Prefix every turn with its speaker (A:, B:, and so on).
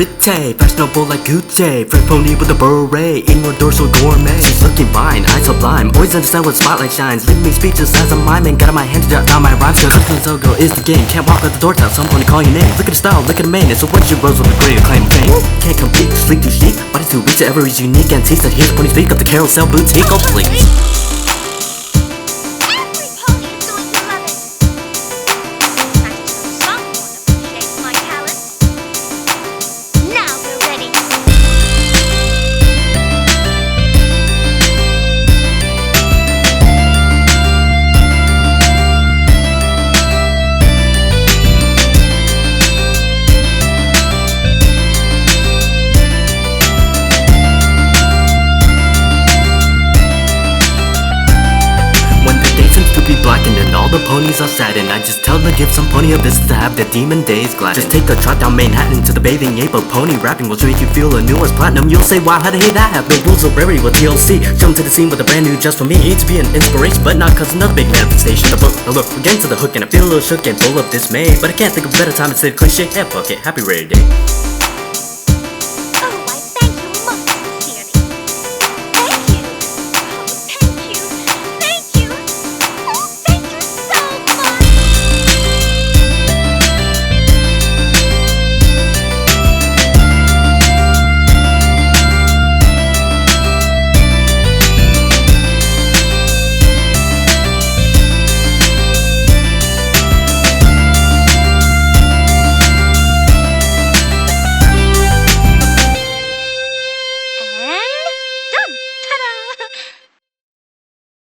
A: pretty, fashionable like Gucci. Fresh pony with a beret, eating a dorsal gourmet. She's looking fine, eyes sublime. Always understand what spotlight shines. Leaving me speechless as I'm miming. Got on my hand to jot down my rhymes. Cause Logo is the game. Can't walk out the door till someone to call your name. Look at the style, look at the mane. It's a one she rose with a great acclaim of fame. Can't compete, sleek too chic. Body's too weak to ever is unique. And sees that here's pony speak up the carousel boutique. Oh please. Blackened and all the ponies are saddened. I just tell them to give some pony a visit to have their demon days gladdened. Just take a trot down Manhattan to the bathing ape of pony rapping will make you feel a new as platinum. You'll say, wow, how the hell that happen? No rules of rarity with TLC. Jump to the scene with a brand new just for me. To be an inspiration, but not cause another big manifestation. The book, look, we're getting to the hook and I feel a little shook and full of dismay. But I can't think of a better time to say the cliche. Yeah, fuck it, happy rare day.